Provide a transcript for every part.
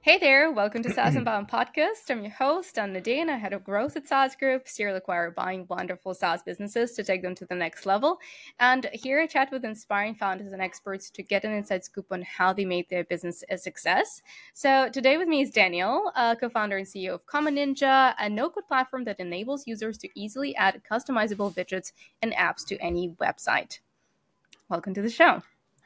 Hey there, welcome to SaaS and Bound Podcast. I'm your host, I'm Nadine. I head of growth at SaaS Group, serial acquirer buying wonderful SaaS businesses to take them to the next level. And here I chat with inspiring founders and experts to get an inside scoop on how they made their business a success. So today with me is Daniel, co-founder and CEO of Common Ninja, a no-code platform that enables users to easily add customizable widgets and apps to any website. Welcome to the show.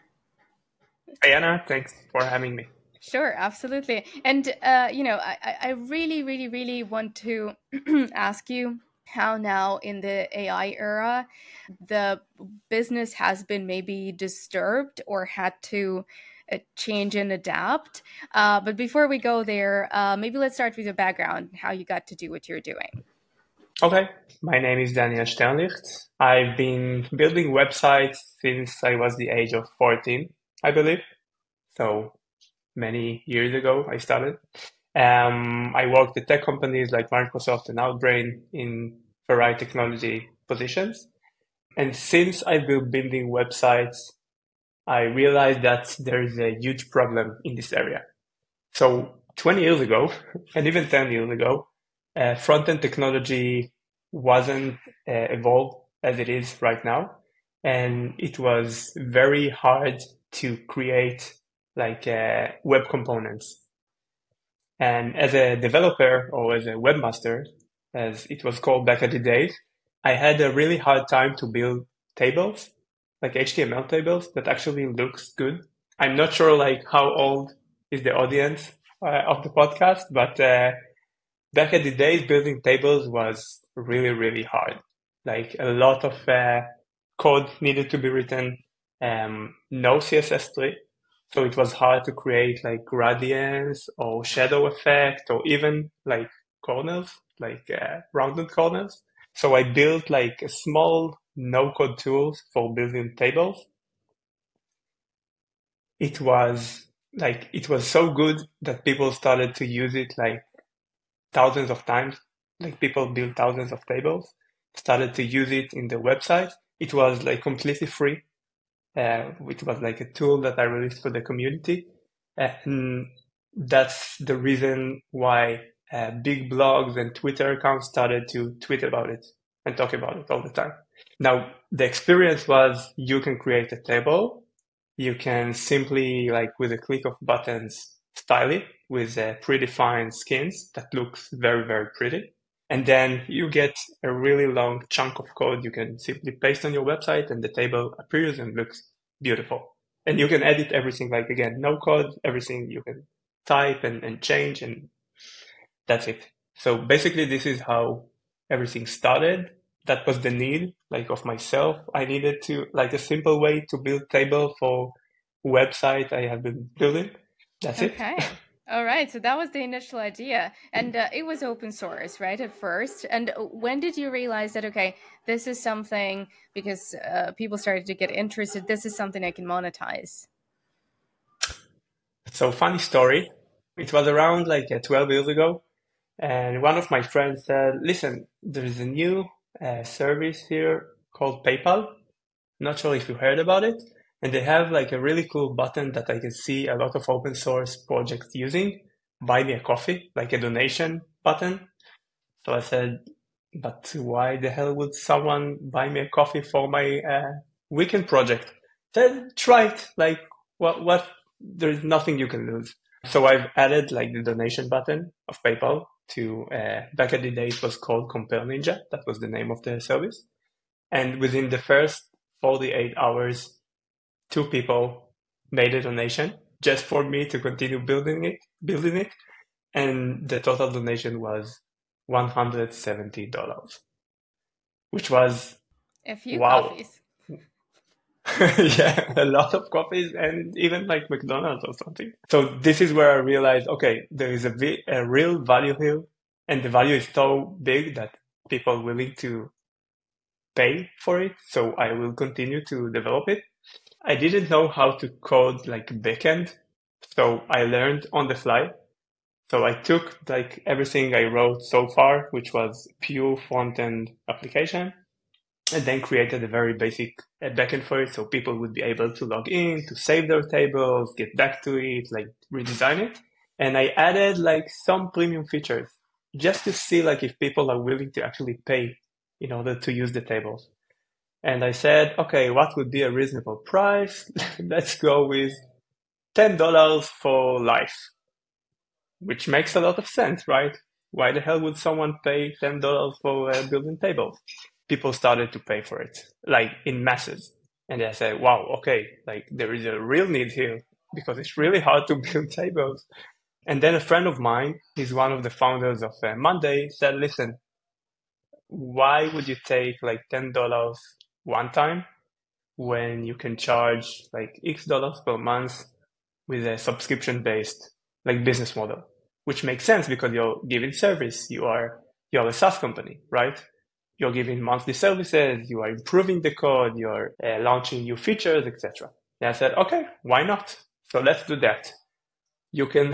Hey Anna, thanks for having me. Sure, absolutely. And, I really want to ask you how now in the AI era, the business has been maybe disturbed or had to change and adapt. But before we go there, maybe let's start with your background, how you got to do what you're doing. Okay, my name is Daniel Sternlicht. I've been building websites since I was the age of 14, I believe. So many years ago, I started. I worked at tech companies like Microsoft and Outbrain in variety technology positions. And since I've been building websites, I realized that there is a huge problem in this area. So 20 years ago, and even 10 years ago, front-end technology wasn't evolved as it is right now. And it was very hard to create web components. And as a developer or as a webmaster, as it was called back in the days, I had a really hard time to build tables, like HTML tables that actually looks good. I'm not sure like how old is the audience of the podcast, but back in the days, building tables was really, really hard. Like a lot of code needed to be written, no CSS3. So it was hard to create like gradients or shadow effect or even like corners, like rounded corners. So I built like a small no-code tools for building tables. It was so good that people started to use it like thousands of times. Like people built thousands of tables, started to use it in the website. It was like completely free. It was like a tool that I released for the community. And that's the reason why big blogs and Twitter accounts started to tweet about it and talk about it all the time. Now, the experience was you can create a table. You can simply, like with a click of buttons, style it with predefined skins that looks very, very pretty. And then you get a really long chunk of code you can simply paste on your website and the table appears and looks beautiful. And you can edit everything, like again, no code, everything you can type and change, and that's it. So basically, this is how everything started. That was the need, like of myself. I needed to, like a simple way to build table for website I have been building. That's it. Okay. All right. So that was the initial idea. And it was open source, right, at first. And when did you realize that, okay, this is something, because people started to get interested, this is something I can monetize? So funny story. It was around like 12 years ago. And one of my friends said, listen, there's a new service here called PayPal. Not sure if you heard about it. And they have like a really cool button that I can see a lot of open source projects using. Buy me a coffee, like a donation button. So I said, but why the hell would someone buy me a coffee for my weekend project? Then try it. Like what? There's nothing you can lose. So I've added like the donation button of PayPal to back at the day it was called Compare Ninja. That was the name of the service. And within the first 48 hours, two people made a donation just for me to continue building it. And the total donation was $170, which was A few wow. coffees. Yeah, a lot of coffees and even like McDonald's or something. So this is where I realized, okay, there is a real value here, and the value is so big that people are willing to pay for it. So I will continue to develop it. I didn't know how to code like backend, so I learned on the fly. So I took like everything I wrote so far, which was pure front-end application, and then created a very basic backend for it, so people would be able to log in, to save their tables, get back to it, like redesign it. And I added like some premium features just to see like if people are willing to actually pay in order to use the tables. And I said, okay, what would be a reasonable price? Let's go with $10 for life, which makes a lot of sense, right? Why the hell would someone pay $10 for building tables? People started to pay for it, like in masses. And I said, wow, okay, like there is a real need here because it's really hard to build tables. And then a friend of mine, he's one of the founders of Monday, said, listen, why would you take like $10 one time when you can charge like X dollars per month with a subscription-based like business model, which makes sense because you're giving service. You're a SaaS company, right? You're giving monthly services. You are improving the code. You're launching new features, etc. And I said, okay, why not? So let's do that. You can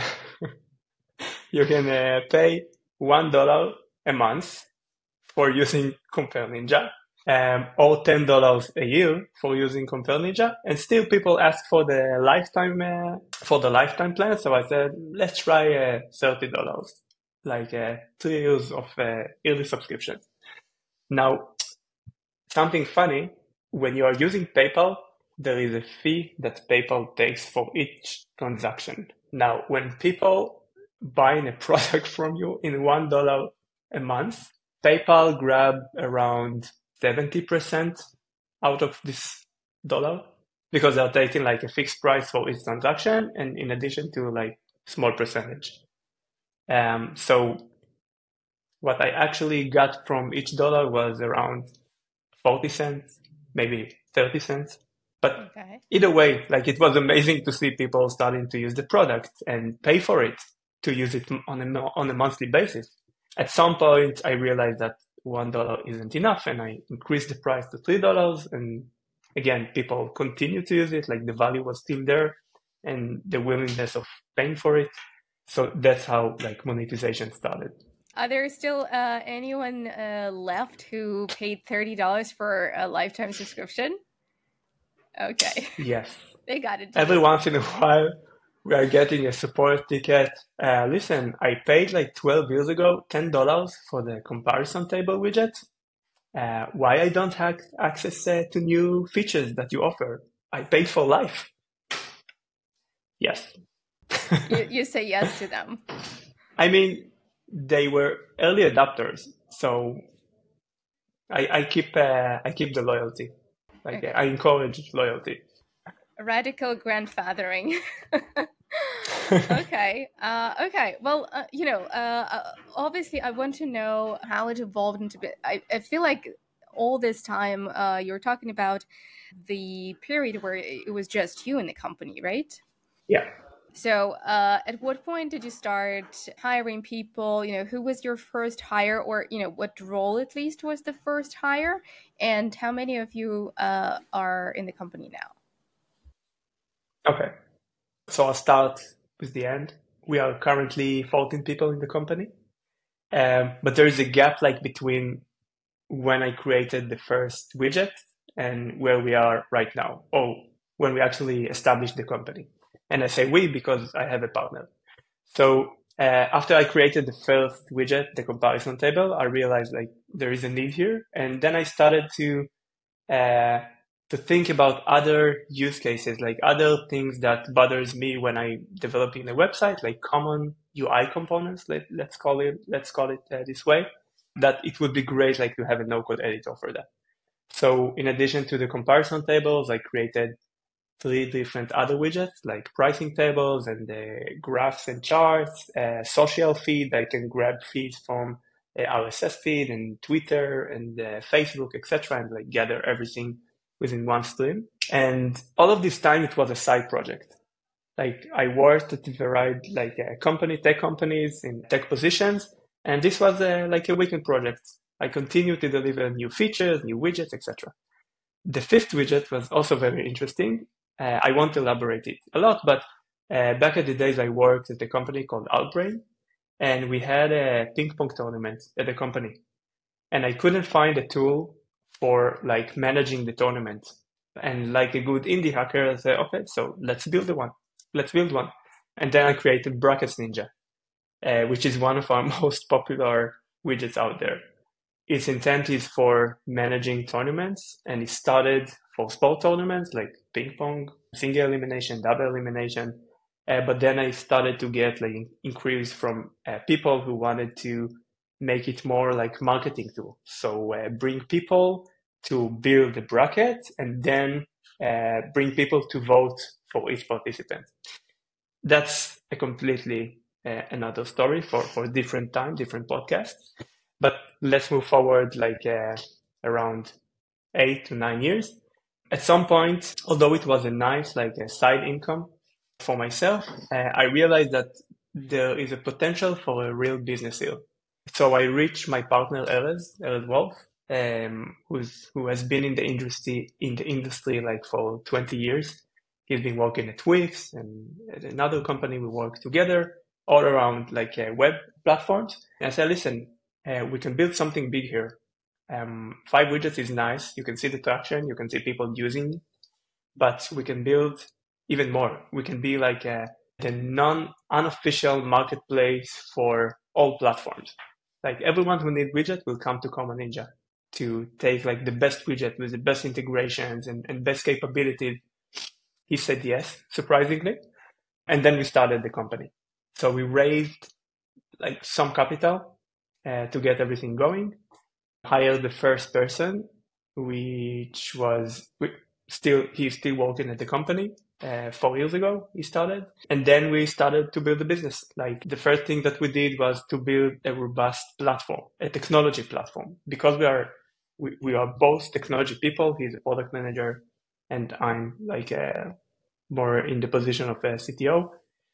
pay $1 a month for using Compare Ninja, or $10 a year for using Compare Ninja, and still people ask for the lifetime plan. So I said, let's try $30, like 3 years of yearly subscriptions. Now, something funny, when you are using PayPal, there is a fee that PayPal takes for each transaction. Now, when people buying a product from you in $1 a month, PayPal grab around 70% out of this dollar because they're taking like a fixed price for each transaction and in addition to like small percentage. So what I actually got from each dollar was around 40 cents, maybe 30 cents. But either way, like it was amazing to see people starting to use the product and pay for it to use it on a monthly basis. At some point, I realized that $1 isn't enough, and I increased the price to $3. And again, people continue to use it, like the value was still there, and the willingness of paying for it. So that's how like monetization started. Are there still anyone left who paid $30 for a lifetime subscription? Okay. Yes. They got it. Every once in a while, we are getting a support ticket. Listen, I paid like 12 years ago, $10 for the comparison table widget. Why I don't have access to new features that you offer? I paid for life. Yes. You say yes to them. I mean, they were early adopters, so I keep the loyalty. Like okay. I encourage loyalty. Radical grandfathering. Okay. Okay. Well, obviously, I want to know how it evolved into. I feel like all this time you're talking about the period where it was just you in the company, right? Yeah. So, at what point did you start hiring people? Who was your first hire, or what role at least was the first hire, and how many of you are in the company now? Okay, so I'll start with the end. We are currently 14 people in the company, but there is a gap like between when I created the first widget and where we are right now, or when we actually established the company. And I say we because I have a partner. So after I created the first widget, the comparison table, I realized like there is a need here. And then I started to think about other use cases, like other things that bothers me when I'm developing a website, like common UI components, let's call it this way, that it would be great like to have a no-code editor for that. So in addition to the comparison tables, I created 3 different other widgets like pricing tables and graphs and charts, social feed. I can grab feeds from RSS feed and Twitter and Facebook, etc., and like gather everything within one stream. And all of this time, it was a side project. Like I worked at varied like tech companies in tech positions, and this was like a weekend project. I continued to deliver new features, new widgets, etc. The 5th widget was also very interesting. I won't elaborate it a lot, but back at the days I worked at a company called Outbrain, and we had a ping pong tournament at the company. And I couldn't find a tool for like managing the tournament. And like a good indie hacker, I said, okay, so let's build one. And then I created Brackets Ninja, which is one of our most popular widgets out there. Its intent is for managing tournaments, and it started for sport tournaments like ping pong, single elimination, double elimination. But then I started to get like inquiries from people who wanted to make it more like marketing tool. So bring people to build the bracket and then bring people to vote for each participant. That's a completely another story for different time, different podcast. But let's move forward like around 8 to 9 years. At some point, although it was a nice like a side income for myself, I realized that there is a potential for a real business here. So I reached my partner Erez Wolf, who has been in the industry like for 20 years. He's been working at Wix and at another company. We work together all around like web platforms. And I said, listen, we can build something big here. 5 widgets is nice. You can see the traction. You can see people using it. But we can build even more. We can be like the unofficial marketplace for all platforms. Like everyone who needs widget will come to Comma Ninja to take like the best widget with the best integrations and best capabilities. He said yes, surprisingly. And then we started the company. So we raised like some capital to get everything going, hired the first person, which was he's still working at the company. 4 years ago, he started. And then we started to build a business. Like the first thing that we did was to build a robust platform, a technology platform, because we are both technology people. He's a product manager and I'm like more in the position of a CTO.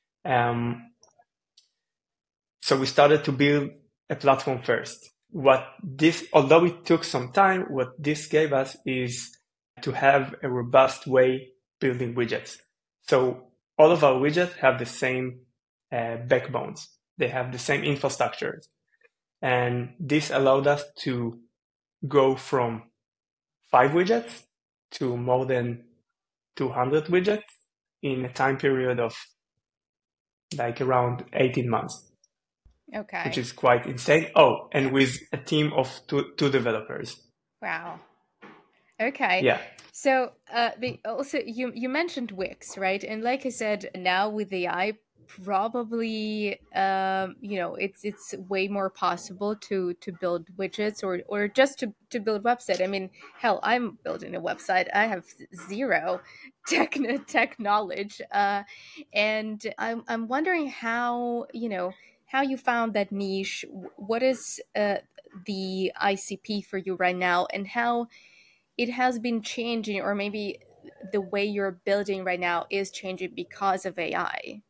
So we started to build a platform first. Although it took some time, what this gave us is to have a robust way building widgets. So all of our widgets have the same backbones. They have the same infrastructures. And this allowed us to go from 5 widgets to more than 200 widgets in a time period of like around 18 months. Okay. Which is quite insane. Oh, and with a team of two developers. Wow. Okay. Yeah. So also you mentioned Wix, right? And like I said, now with AI, probably it's way more possible to build widgets or just to build website. I mean, hell, I'm building a website. I have zero tech knowledge, and I'm wondering how you found that niche. What is the ICP for you right now, and how it has been changing, or maybe the way you're building right now is changing because of AI?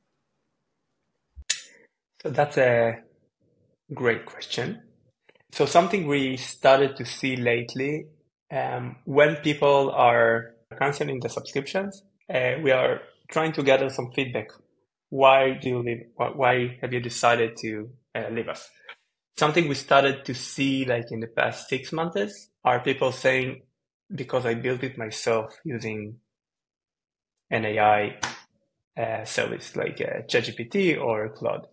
So that's a great question. So something we started to see lately, when people are canceling the subscriptions, we are trying to gather some feedback. Why do you leave? Why have you decided to leave us? Something we started to see like in the past 6 months are people saying, because I built it myself using an AI service like ChatGPT or Claude.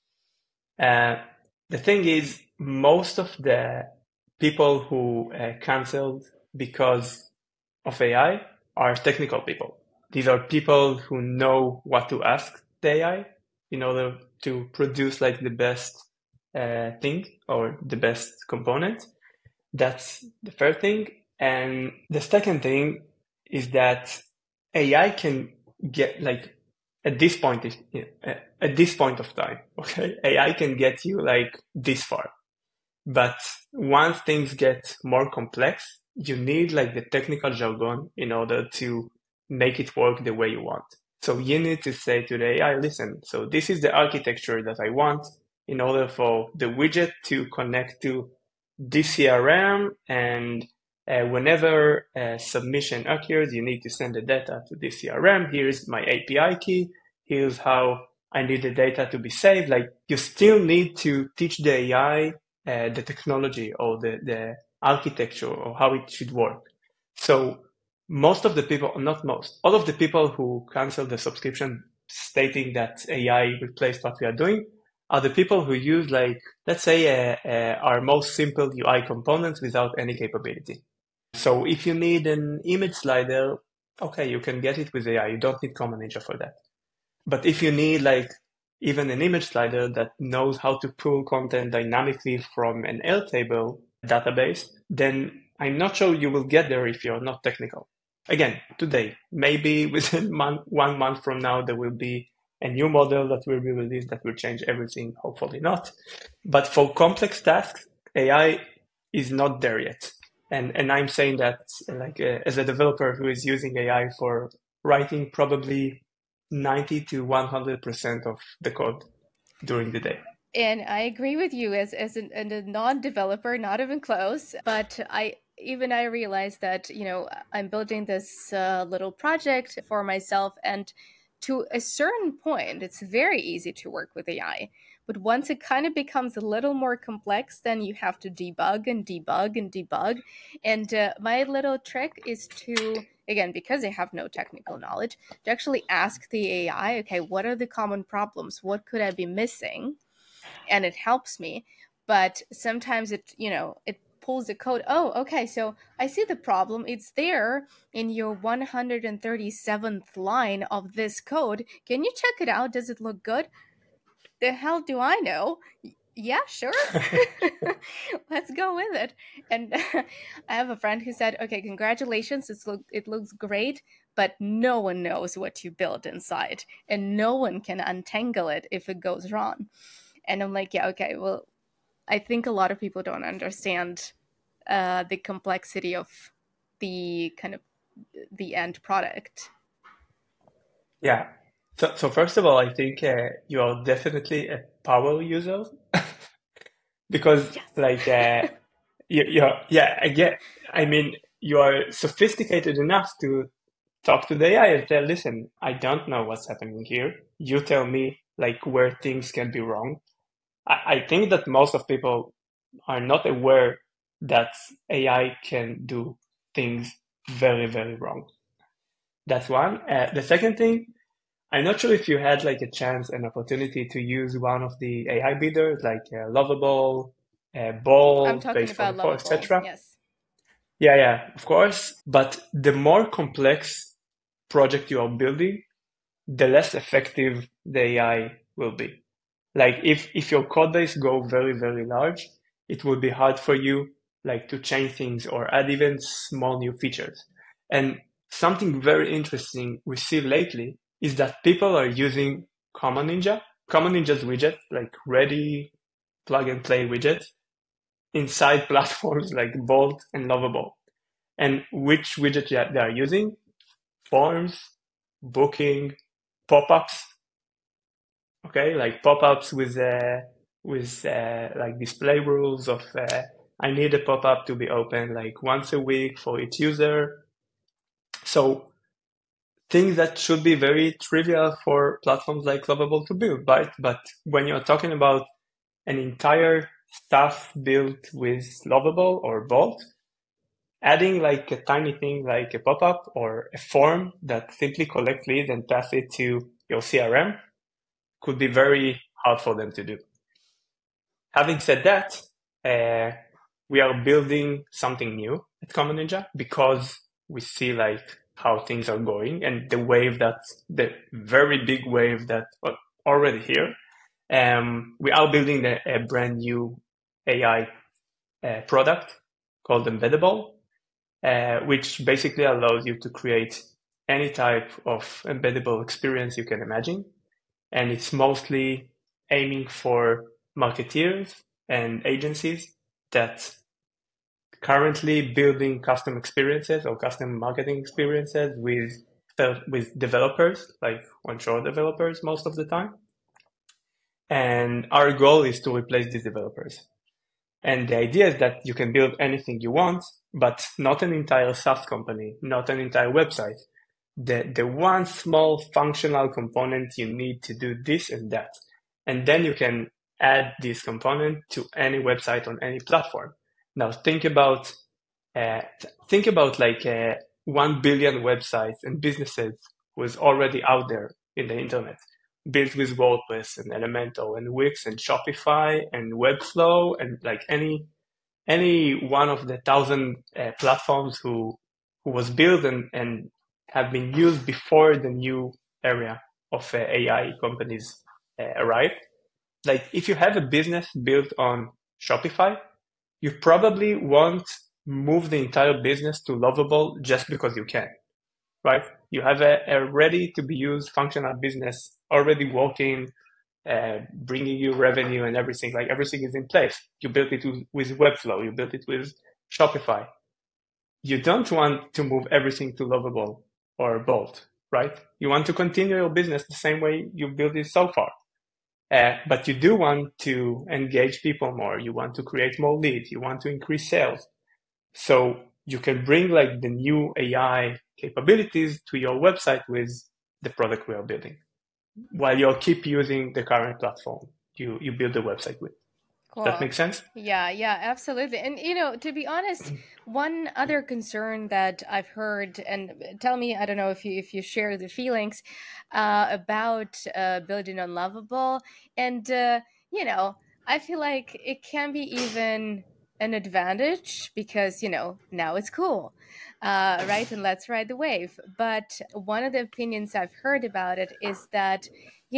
The thing is, most of the people who canceled because of AI are technical people. These are people who know what to ask the AI in order to produce like the best thing or the best component. That's the first thing. And the second thing is that AI can get like at this point of time, okay, AI can get you like this far. But once things get more complex, you need like the technical jargon in order to make it work the way you want. So you need to say to the AI, listen, so this is the architecture that I want in order for the widget to connect to this CRM, and whenever a submission occurs, you need to send the data to this CRM. Here's my API key. Here's how I need the data to be saved. Like you still need to teach the AI the technology or the architecture or how it should work. So most of the people, not most, all of the people who cancel the subscription stating that AI replaced what we are doing are the people who use, like, let's say, our most simple UI components without any capability. So if you need an image slider, okay, you can get it with AI. You don't need Common Ninja for that. But if you need like even an image slider that knows how to pull content dynamically from an Airtable database, then I'm not sure you will get there if you're not technical. Again, today, maybe within 1 month from now, there will be a new model that will be released that will change everything. Hopefully not. But for complex tasks, AI is not there yet. And I'm saying that like as a developer who is using AI for writing probably 90 to 100% of the code during the day. And I agree with you as a non-developer, not even close. But I realized that, I'm building this little project for myself, and to a certain point, it's very easy to work with AI. But once it kind of becomes a little more complex, then you have to debug and debug and debug. And my little trick is to, again, because I have no technical knowledge, to actually ask the AI, okay, what are the common problems? What could I be missing? And it helps me. But sometimes it pulls the code. Oh, okay, so I see the problem. It's there in your 137th line of this code. Can you check it out? Does it look good? The hell do I know? Yeah, sure. Let's go with it. And I have a friend who said, okay, congratulations. It looks great, but no one knows what you built inside, and no one can untangle it if it goes wrong. And I'm like, yeah, okay, well, I think a lot of people don't understand the complexity of the kind of the end product. Yeah. So first of all, I think you are definitely a power user because Yes. like I mean, you are sophisticated enough to talk to the AI and say, listen, I don't know what's happening here. You tell me like where things can be wrong. I think that most of people are not aware that AI can do things very, very wrong. That's one. The second thing, I'm not sure if you had like a chance and opportunity to use one of the AI builders like Lovable, I'm Ball, talking about Base44, Lovable. etc. Yes. Yeah, of course. But the more complex project you are building, the less effective the AI will be. Like if your code base go very, very large, it will be hard for you like to change things or add even small new features. And something very interesting we see lately is that people are using Common Ninja, Common Ninja's widget, like ready plug and play widgets inside platforms like Bolt and Lovable. And which widget they are using? Forms, booking, pop-ups. Okay, like pop-ups with like display rules of I need a pop-up to be open like once a week for each user. So things that should be very trivial for platforms like Lovable to build, right? But when you're talking about an entire stuff built with Lovable or Bolt, adding like a tiny thing like a pop-up or a form that simply collects leads and pass it to your CRM could be very hard for them to do. Having said that, we are building something new at Common Ninja because we see like how things are going and the wave that's the very big wave that already here. We are building a brand new AI product called Embeddable, which basically allows you to create any type of embeddable experience you can imagine. And it's mostly aiming for marketeers and agencies that currently building custom experiences or custom marketing experiences with developers, like onshore developers most of the time. And our goal is to replace these developers. And the idea is that you can build anything you want, but not an entire SaaS company, not an entire website. The one small functional component you need to do this and that. And then you can add this component to any website on any platform. Now think about like 1 billion websites and businesses who is already out there in the internet, built with WordPress and Elementor and Wix and Shopify and Webflow and like any one of the 1,000 platforms who was built and have been used before the new area of AI companies arrived. Like if you have a business built on Shopify, you probably won't move the entire business to Lovable just because you can, right? You have a ready to be used functional business already working, bringing you revenue and everything. Like everything is in place. You built it with Webflow. You built it with Shopify. You don't want to move everything to Lovable or Bolt, right? You want to continue your business the same way you built it so far. But you do want to engage people more. You want to create more leads. You want to increase sales. So you can bring like the new AI capabilities to your website with the product we are building, while you'll keep using the current platform you build the website with. Cool. Does that make sense? Yeah, absolutely. And, to be honest, one other concern that I've heard, and tell me, I don't know if you share the feelings about building on Lovable. And, I feel like it can be even an advantage because, now it's cool, right? And let's ride the wave. But one of the opinions I've heard about it is that,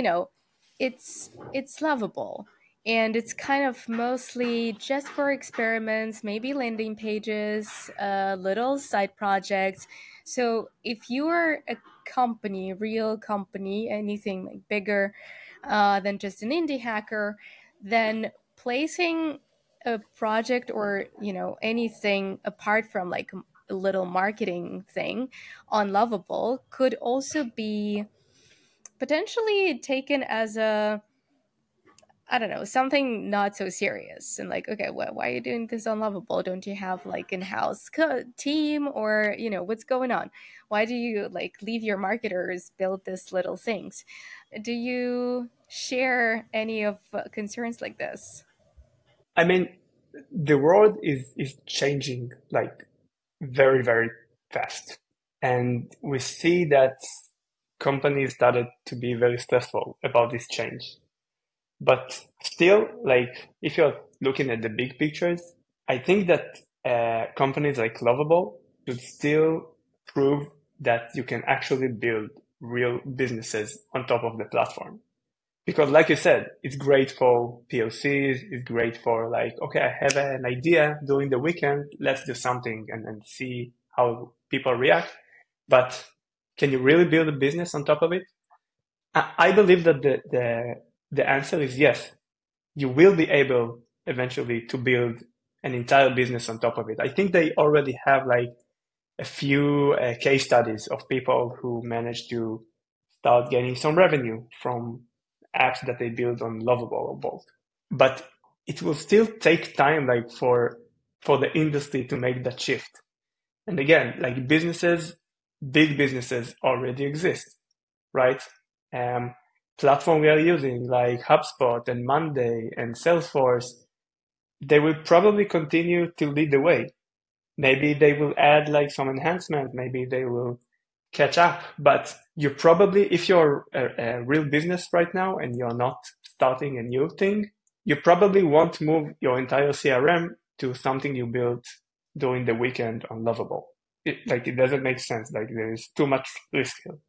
it's lovable. And it's kind of mostly just for experiments, maybe landing pages, little side projects. So if you are a company, real company, anything like bigger than just an indie hacker, then placing a project or, anything apart from like a little marketing thing on Lovable could also be potentially taken as something not so serious. And like, okay, why are you doing this on Lovable? Don't you have like in-house team or, what's going on? Why do you like leave your marketers build this little things? Do you share any of concerns like this? I mean, the world is changing like very, very fast. And we see that companies started to be very stressful about this change. But still, like if you're looking at the big pictures, I think that companies like Lovable should still prove that you can actually build real businesses on top of the platform. Because like you said, it's great for POCs, it's great for like, okay, I have an idea during the weekend, let's do something and see how people react. But can you really build a business on top of it? I believe that the answer is yes. You will be able eventually to build an entire business on top of it. I think they already have like a few case studies of people who managed to start getting some revenue from apps that they build on Lovable or Bolt. But it will still take time like for the industry to make that shift. And again, like big businesses already exist, right? Platform we are using like HubSpot and Monday and Salesforce, they will probably continue to lead the way. Maybe they will add like some enhancement. Maybe they will catch up. But you probably, if you're a real business right now and you're not starting a new thing, you probably won't move your entire CRM to something you built during the weekend on Lovable. It doesn't make sense. Like there is too much risk here.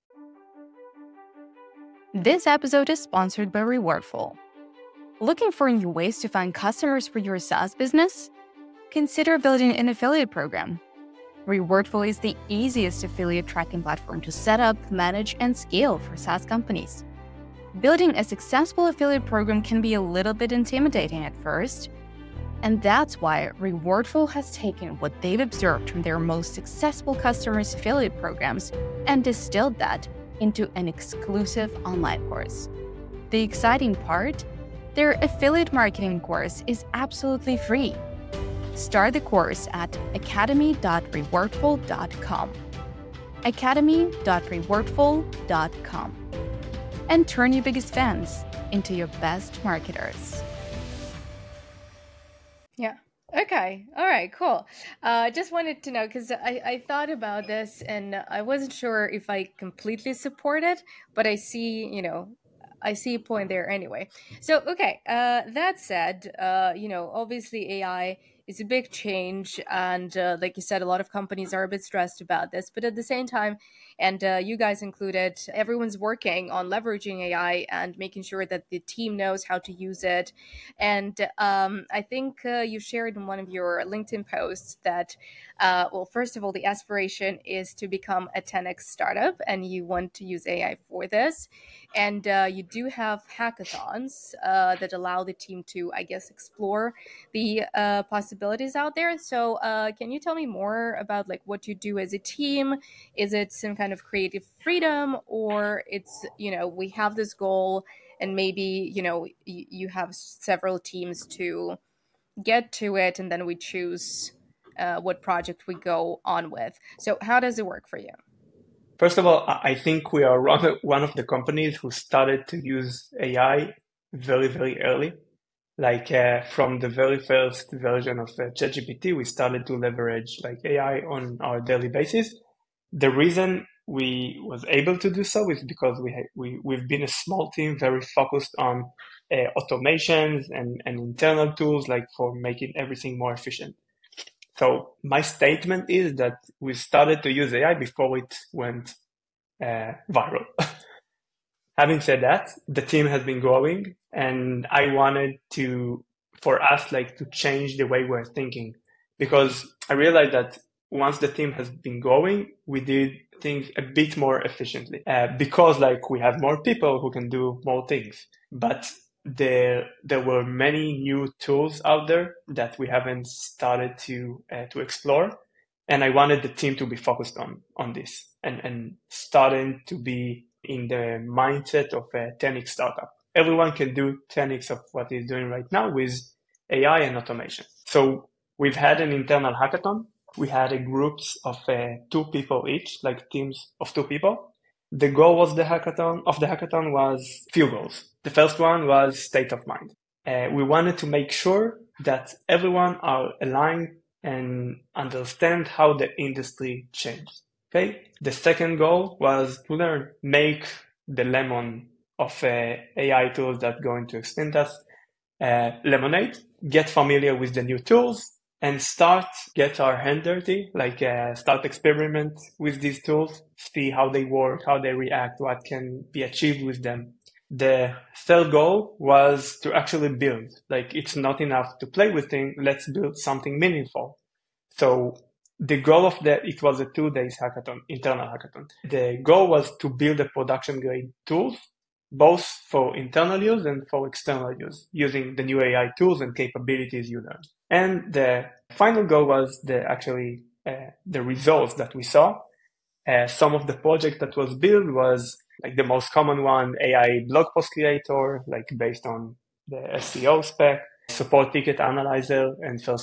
This episode is sponsored by Rewardful. Looking for new ways to find customers for your SaaS business? Consider building an affiliate program. Rewardful is the easiest affiliate tracking platform to set up, manage, and scale for SaaS companies. Building a successful affiliate program can be a little bit intimidating at first, and that's why Rewardful has taken what they've observed from their most successful customers' affiliate programs and distilled that into an exclusive online course. The exciting part? Their affiliate marketing course is absolutely free. Start the course at academy.rewardful.com. academy.rewardful.com. And turn your biggest fans into your best marketers. Yeah. Okay. All right. Cool. Just wanted to know because I thought about this and I wasn't sure if I completely support it, but I see, I see a point there anyway. So, okay. That said, obviously AI is a big change. And like you said, a lot of companies are a bit stressed about this. But at the same time, and you guys included, everyone's working on leveraging AI and making sure that the team knows how to use it. And I think you shared in one of your LinkedIn posts that, well, first of all, the aspiration is to become a 10x startup, and you want to use AI for this. And you do have hackathons that allow the team to, I guess, explore the possibilities out there. So, can you tell me more about like what you do as a team? Is it some kind of creative freedom, or it's we have this goal and maybe you have several teams to get to it and then we choose what project we go on with. So how does it work for you? First of all, I think we are one of the companies who started to use AI very, very early. Like from the very first version of ChatGPT, we started to leverage like AI on our daily basis. The reason we was able to do so is because we've been a small team, very focused on automations and internal tools, like for making everything more efficient. So my statement is that we started to use AI before it went viral. Having said that, the team has been growing, and I wanted to, for us, like to change the way we're thinking, because I realized that once the team has been growing, we did things a bit more efficiently, because like we have more people who can do more things. But there were many new tools out there that we haven't started to explore, and I wanted the team to be focused on this and starting to be in the mindset of a 10x startup. Everyone can do 10x of what he's doing right now with AI and automation. So we've had an internal hackathon. We had a groups of two people each, like teams of two people. The goal was the hackathon was few goals. The first one was state of mind. We wanted to make sure that everyone are aligned and understand how the industry changed. Okay. The second goal was to learn, make the lemon of AI tools that going to extend us lemonade, get familiar with the new tools, and get our hand dirty, like start experiment with these tools, see how they work, how they react, what can be achieved with them. The third goal was to actually build. Like it's not enough to play with things, let's build something meaningful. So the goal of it was a 2 days hackathon, internal hackathon. The goal was to build a production grade tools, both for internal use and for external use, using the new AI tools and capabilities you learn. And the final goal was the results that we saw. Some of the project that was built was like the most common one, AI blog post creator, like based on the SEO spec, support ticket analyzer, and first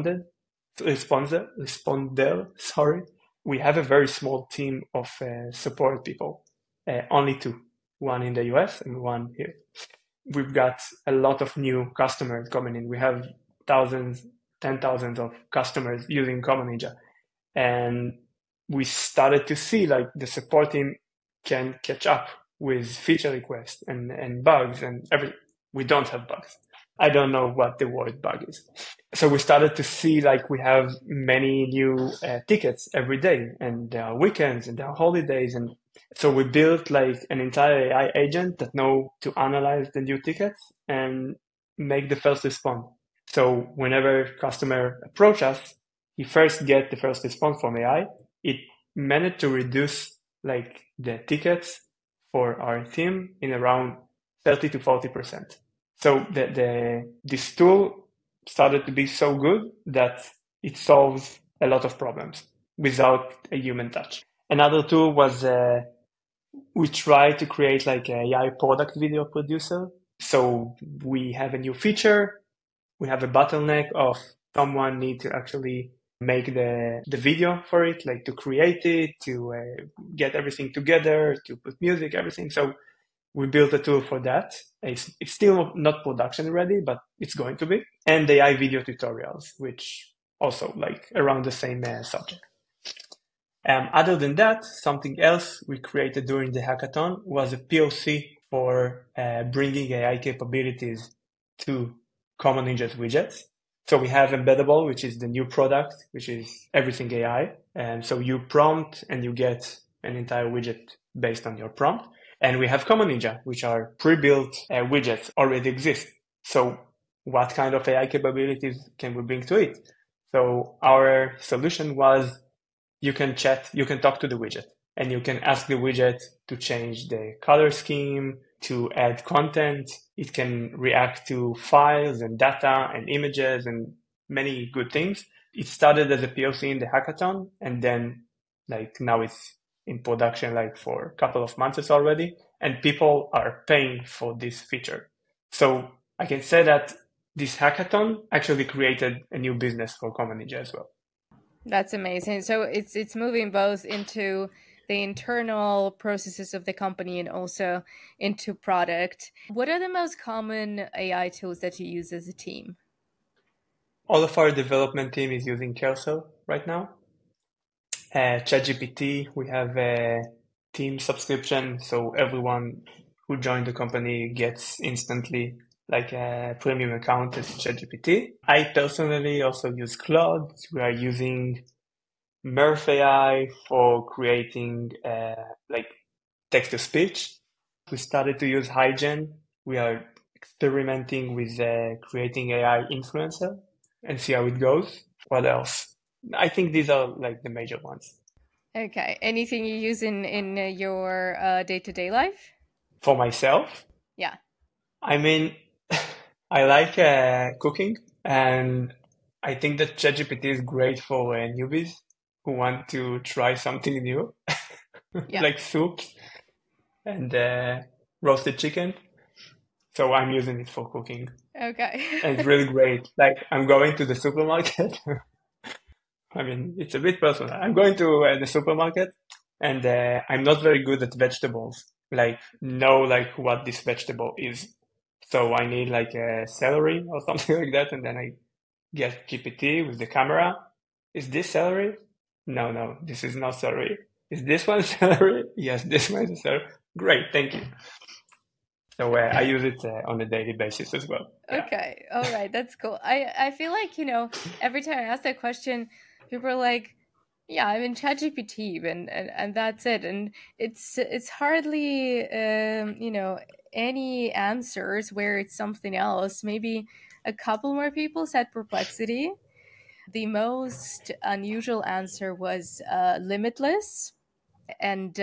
responder, sorry. We have a very small team of support people, only two, one in the US and one here. We've got a lot of new customers coming in. We have thousands, 10,000 of customers using Common Ninja. And we started to see like the support team can catch up with feature requests and bugs and everything. We don't have bugs. I don't know what the word bug is. So we started to see like we have many new tickets every day, and there are weekends and there are holidays. And so we built like an entire AI agent that know to analyze the new tickets and make the first response. So whenever customer approach us, he first get the first response from AI. It managed to reduce like the tickets for our team in around 30 to 40%. So this tool started to be so good that it solves a lot of problems without a human touch. Another tool was we tried to create like a AI product video producer. So we have a new feature. We have a bottleneck of someone need to actually make the video for it, like to create it, to get everything together, to put music, everything. So we built a tool for that. It's still not production ready, but it's going to be. And AI video tutorials, which also like around the same subject. Other than that, something else we created during the hackathon was a POC for bringing AI capabilities to Common Ninja's widgets. So we have Embeddable, which is the new product, which is everything AI. And so you prompt and you get an entire widget based on your prompt. And we have Common Ninja, which are pre-built widgets already exist. So what kind of AI capabilities can we bring to it? So our solution was you can chat, you can talk to the widget, and you can ask the widget to change the color scheme, to add content. It can react to files and data and images and many good things. It started as a POC in the hackathon, and then like now it's in production like for a couple of months already, and people are paying for this feature. So I can say that this hackathon actually created a new business for Common Ninja as well. That's amazing. So it's moving both into the internal processes of the company and also into product. What are the most common AI tools that you use as a team? All of our development team is using Cursor right now. ChatGPT, we have a team subscription, so everyone who joined the company gets instantly like a premium account as ChatGPT. I personally also use Claude. We are using Murph AI for creating like text-to-speech. We started to use HiGen. We are experimenting with creating AI influencer and see how it goes. What else? I think these are like the major ones. Okay. Anything you use in your day-to-day life? For myself? Yeah. I mean, I like cooking, and I think that ChatGPT is great for newbies who want to try something new, Yeah. like soup and roasted chicken. So I'm using it for cooking. Okay. And it's really great. Like I'm going to the supermarket. I mean, it's a bit personal. I'm going to the supermarket, and I'm not very good at vegetables. Like know like what this vegetable is. So I need like a celery or something like that, and then I get GPT with the camera. Is this celery? No, this is not celery. Is this one celery? Yes, this one is celery. Great, thank you. So I use it on a daily basis as well. Yeah. Okay. All right. That's cool. I feel like, every time I ask that question, people are like, yeah, I'm in ChatGPT and that's it. And it's hardly any answers where it's something else. Maybe a couple more people said Perplexity. The most unusual answer was Limitless, and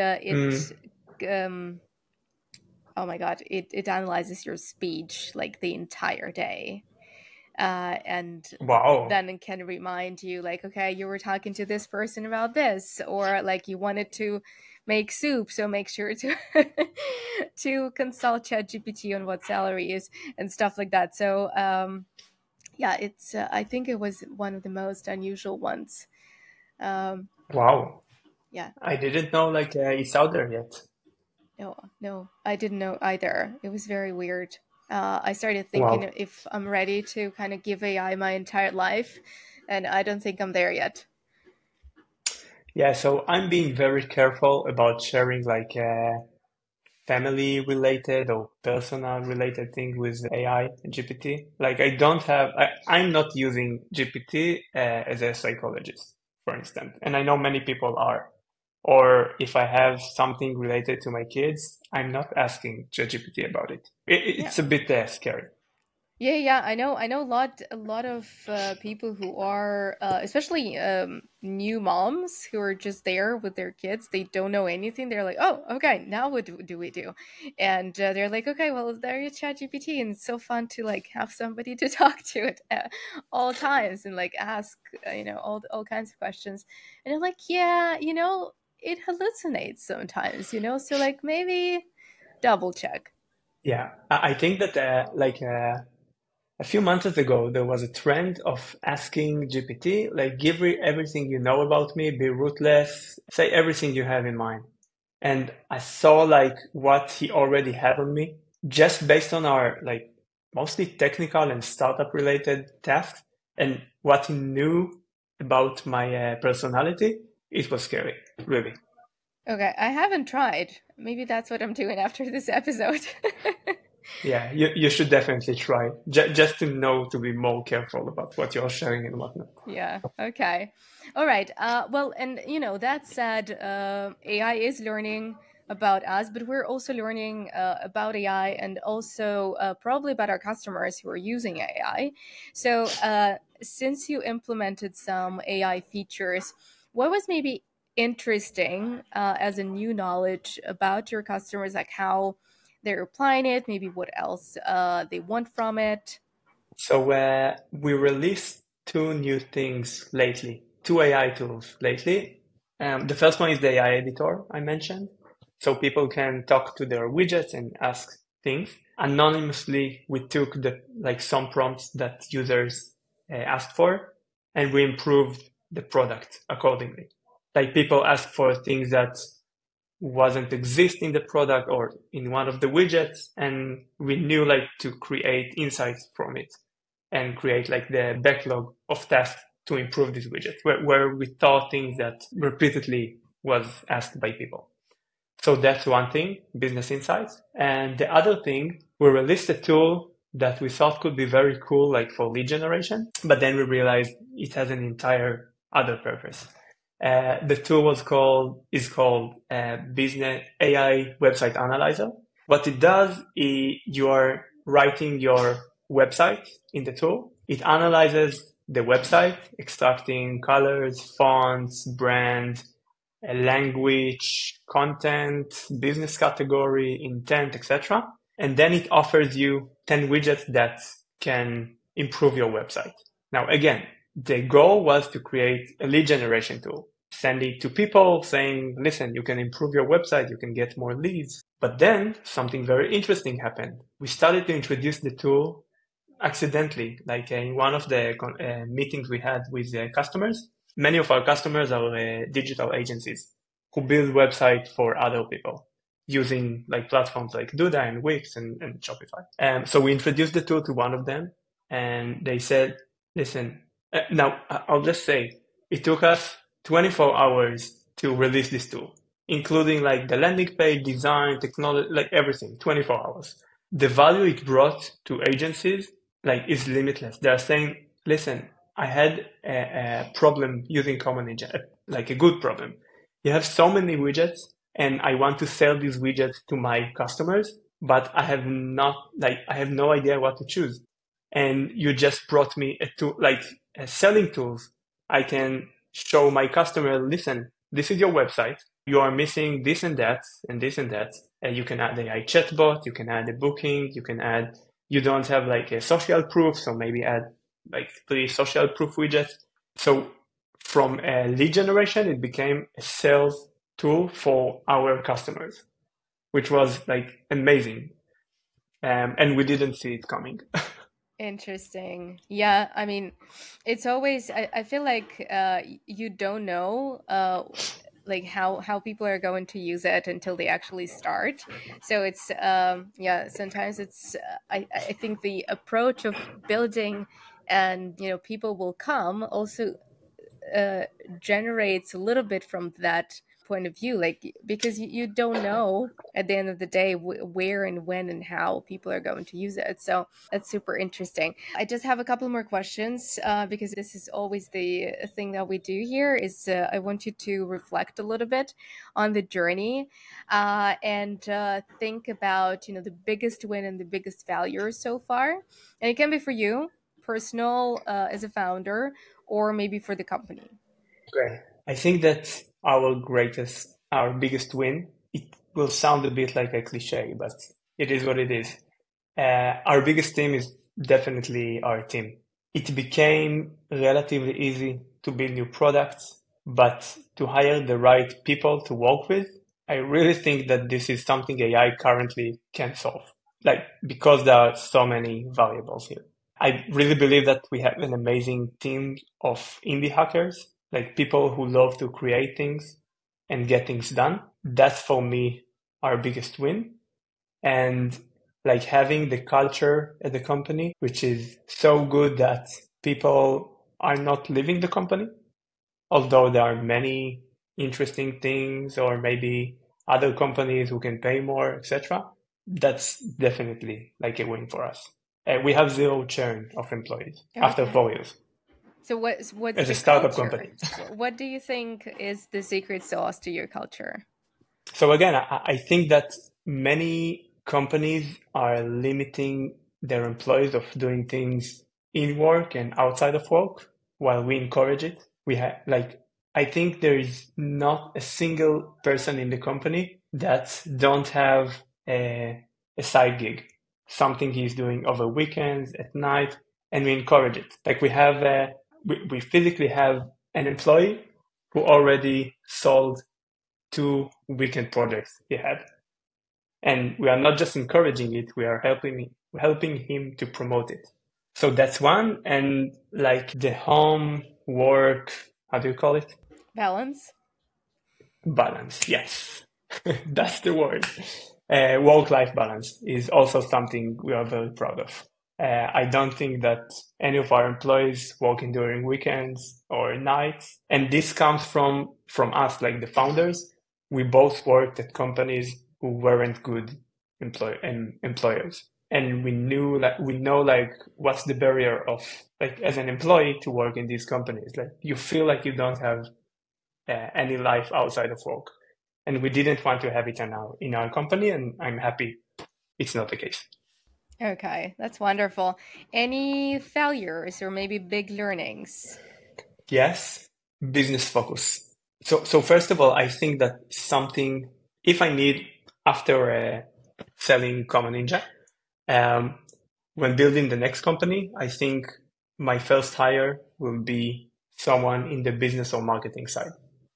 oh my god, it analyzes your speech like the entire day. And Wow. then it can remind you like, okay, you were talking to this person about this, or like you wanted to make soup, so make sure to to consult ChatGPT on what celery is and stuff like that. So yeah, it's I think it was one of the most unusual ones. Wow. Yeah. I didn't know like it's out there yet. No, I didn't know either. It was very weird. I started thinking Wow. if I'm ready to kind of give AI my entire life, and I don't think I'm there yet. Yeah, so I'm being very careful about sharing like family related or personal related things with AI and GPT. Like I'm not using GPT as a psychologist, for instance, and I know many people are. Or if I have something related to my kids, I'm not asking ChatGPT about it. It's a bit scary. Yeah, I know a lot of people who are, especially new moms who are just there with their kids. They don't know anything. They're like, oh, okay, now what do we do? And they're like, okay, well, there's ChatGPT, and it's so fun to like have somebody to talk to at all times and like ask, all kinds of questions. And I'm like, yeah, it hallucinates sometimes, so like maybe double check. Yeah, I think that a few months ago, there was a trend of asking GPT, like, give me everything you know about me, be ruthless, say everything you have in mind. and I saw like what he already had on me just based on our like mostly technical and startup related tasks and what he knew about my personality. It was scary, really. Okay, I haven't tried. Maybe that's what I'm doing after this episode. Yeah, you should definitely try just to know to be more careful about what you're sharing and whatnot. Yeah. Okay. All right. Well, and that said, AI is learning about us, but we're also learning about AI and also probably about our customers who are using AI. So, since you implemented some AI features, what was maybe interesting as a new knowledge about your customers, like how they're applying it, maybe what else they want from it? So we released two new things lately, two AI tools lately. The first one is the AI editor I mentioned. So people can talk to their widgets and ask things. Anonymously, we took the like some prompts that users asked for, and we improved the product accordingly. Like people ask for things that wasn't exist in the product or in one of the widgets, and we knew like to create insights from it and create like the backlog of tasks to improve this widget where we thought things that repeatedly was asked by people. So that's one thing, business insights. And the other thing, we released a tool that we thought could be very cool, like for lead generation, but then we realized it has an entire other purpose. The tool is called Business AI Website Analyzer. What it does is you are writing your website in the tool. It analyzes the website, extracting colors, fonts, brand, language, content, business category, intent, etc. And then it offers you 10 widgets that can improve your website. Now, again, the goal was to create a lead generation tool. Send it to people saying, listen, you can improve your website, you can get more leads. But then something very interesting happened. We started to introduce the tool accidentally, like in one of the meetings we had with the customers. Many of our customers are digital agencies who build websites for other people using like platforms like Duda and Wix and Shopify. So we introduced the tool to one of them, and they said, listen, now I'll just say it took us 24 hours to release this tool, including like the landing page, design, technology, like everything, 24 hours. The value it brought to agencies like is limitless. They are saying, listen, I had a problem using Common Agent, like a good problem. You have so many widgets and I want to sell these widgets to my customers, but I have no idea what to choose. And you just brought me a tool, like selling tools. I can show my customer, listen, this is your website. You are missing this and that and this and that. And you can add AI chatbot, you can add a booking, you don't have like a social proof, so maybe add like 3 social proof widgets. So from a lead generation, it became a sales tool for our customers, which was like amazing. And we didn't see it coming. Interesting. Yeah, I mean, it's always, I feel like you don't know like how people are going to use it until they actually start. So it's yeah, sometimes it's I think the approach of building and people will come also uh, generates a little bit from that point of view, like because you don't know at the end of the day where and when and how people are going to use it. So that's super interesting. I just have a couple more questions because this is always the thing that we do here is I want you to reflect a little bit on the journey and think about the biggest win and the biggest failure so far, and it can be for you personal as a founder or maybe for the company. Great. I think that our biggest win, it will sound a bit like a cliche, but it is what it is. Our biggest team is definitely our team. It became relatively easy to build new products, but to hire the right people to work with, I really think that this is something AI currently can solve. Like, because there are so many variables here. I really believe that we have an amazing team of indie hackers, like people who love to create things and get things done. that's for me our biggest win. And like having the culture at the company, which is so good that people are not leaving the company, although there are many interesting things or maybe other companies who can pay more, etc. That's definitely like a win for us. We have zero churn of employees after Okay. 4 years So what's as a the startup culture? company. What do you think is the secret sauce to your culture? So again, I think that many companies are limiting their employees of doing things in work and outside of work, while we encourage it. We have like I think there is not a single person in the company that don't have a side gig, something he's doing over weekends, at night, and we encourage it. Like we physically have an employee who already sold 2 weekend projects he had. And we are not just encouraging it, we are helping him to promote it. So that's one. And like the home work, how do you call it? Balance? Balance. Yes, that's the word. Work-life balance is also something we are very proud of. I don't think that any of our employees working during weekends or nights, and this comes from us, like the founders. We both worked at companies who weren't good employers, and we know like what's the barrier of like as an employee to work in these companies. Like you feel like you don't have any life outside of work. And we didn't want to have it in our company, and I'm happy it's not the case. Okay, that's wonderful. Any failures or maybe big learnings? Yes, business focus. So first of all, I think that something, if I need after selling Common Ninja, um, when building the next company, I think my first hire will be someone in the business or marketing side.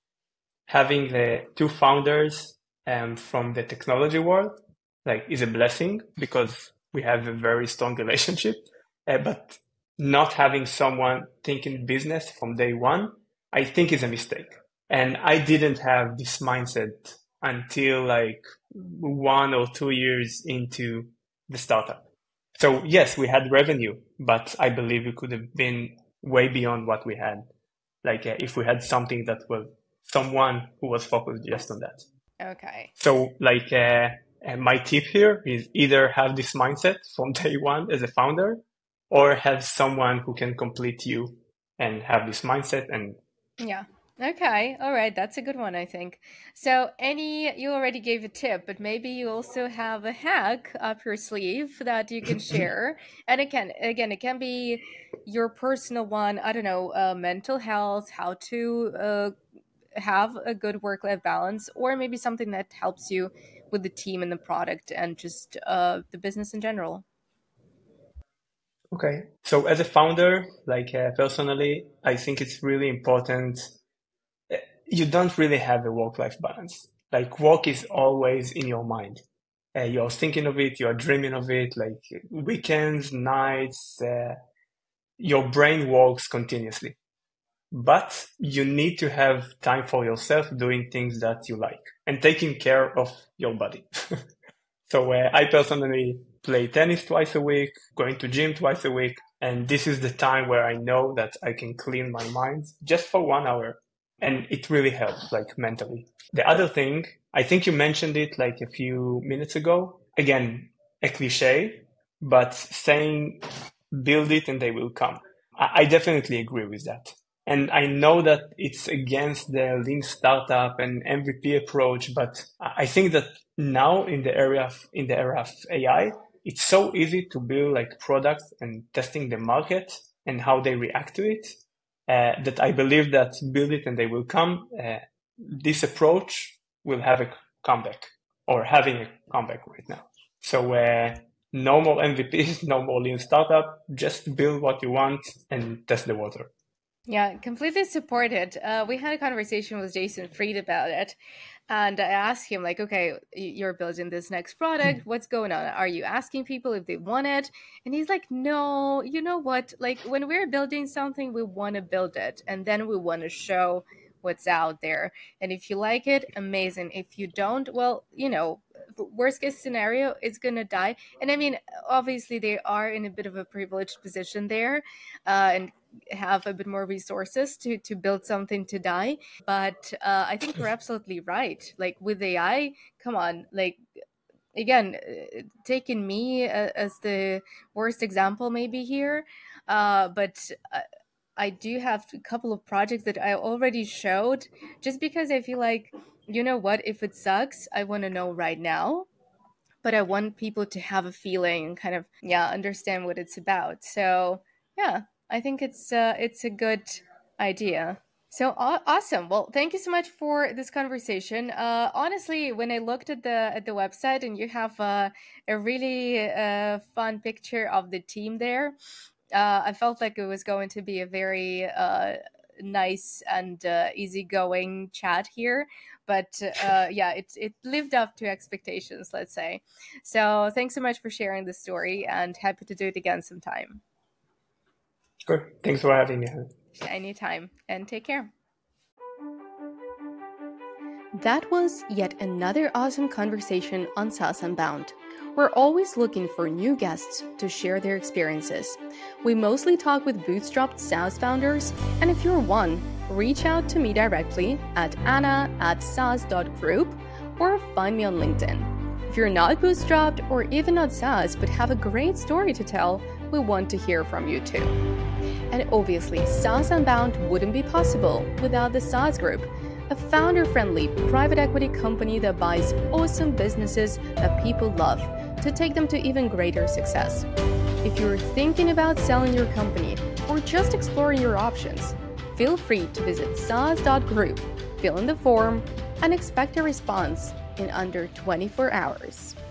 Having the 2 founders from the technology world like is a blessing because we have a very strong relationship. But not having someone thinking business from day one, I think is a mistake. And I didn't have this mindset until like 1 or 2 years into the startup. So yes, we had revenue, but I believe we could have been way beyond what we had. Like if we had something that was someone who was focused just on that. Okay. So like my tip here is either have this mindset from day one as a founder, or have someone who can complete you and have this mindset. And Yeah. Okay. All right. That's a good one, I think. So, you already gave a tip, but maybe you also have a hack up your sleeve that you can share. And again, it can be your personal one. I don't know, mental health, how to have a good work-life balance, or maybe something that helps you with the team and the product and just the business in general. okay, so as a founder, like personally, I think it's really important. You don't really have a work-life balance. Like work is always in your mind. You're thinking of it, you're dreaming of it, like weekends, nights, your brain works continuously. But you need to have time for yourself doing things that you like and taking care of your body. So I personally play tennis twice a week, going to gym twice a week, and this is the time where I know that I can clean my mind just for 1 hour, and it really helps, like mentally. The other thing, I think you mentioned it like a few minutes ago. Again, a cliche, but saying build it and they will come. I definitely agree with that. And I know that it's against the lean startup and MVP approach, but I think that now in the era of AI, it's so easy to build like products and testing the market and how they react to it, that I believe that build it and they will come. This approach will have a comeback or having a comeback right now. So no more MVPs, no more lean startup. Just build what you want and test the water. Yeah, completely supported. We had a conversation with Jason Fried about it, and I asked him like, "Okay, you're building this next product. What's going on? Are you asking people if they want it?" And he's like, "No, you know what? Like when we're building something, we want to build it, and then we want to show what's out there. And if you like it, amazing. If you don't, well, worst case scenario, it's gonna die. And I mean, obviously they are in a bit of a privileged position there, and have a bit more resources to build something to die. But I think you're absolutely right. Like with AI, come on, like again, taking me as the worst example maybe here, but I do have a couple of projects that I already showed, just because I feel like, you know what, if it sucks, I want to know right now, but I want people to have a feeling and kind of, understand what it's about. So yeah, I think it's a good idea. So awesome. Well, thank you so much for this conversation. Honestly, when I looked at the website, and you have a really fun picture of the team there, I felt like it was going to be a very nice and easygoing chat here. But yeah, it lived up to expectations, let's say. So thanks so much for sharing the story, and happy to do it again sometime. Sure. Thanks for having me. Anytime, and take care. That was yet another awesome conversation on SaaS Unbound. We're always looking for new guests to share their experiences. We mostly talk with bootstrapped SaaS founders, and if you're one, reach out to me directly at anna@saas.group or find me on LinkedIn. If you're not bootstrapped or even not SaaS but have a great story to tell, we want to hear from you too. And obviously, SaaS Unbound wouldn't be possible without the SaaS Group, a founder-friendly private equity company that buys awesome businesses that people love to take them to even greater success. If you're thinking about selling your company or just exploring your options, feel free to visit saas.group, fill in the form, and expect a response in under 24 hours.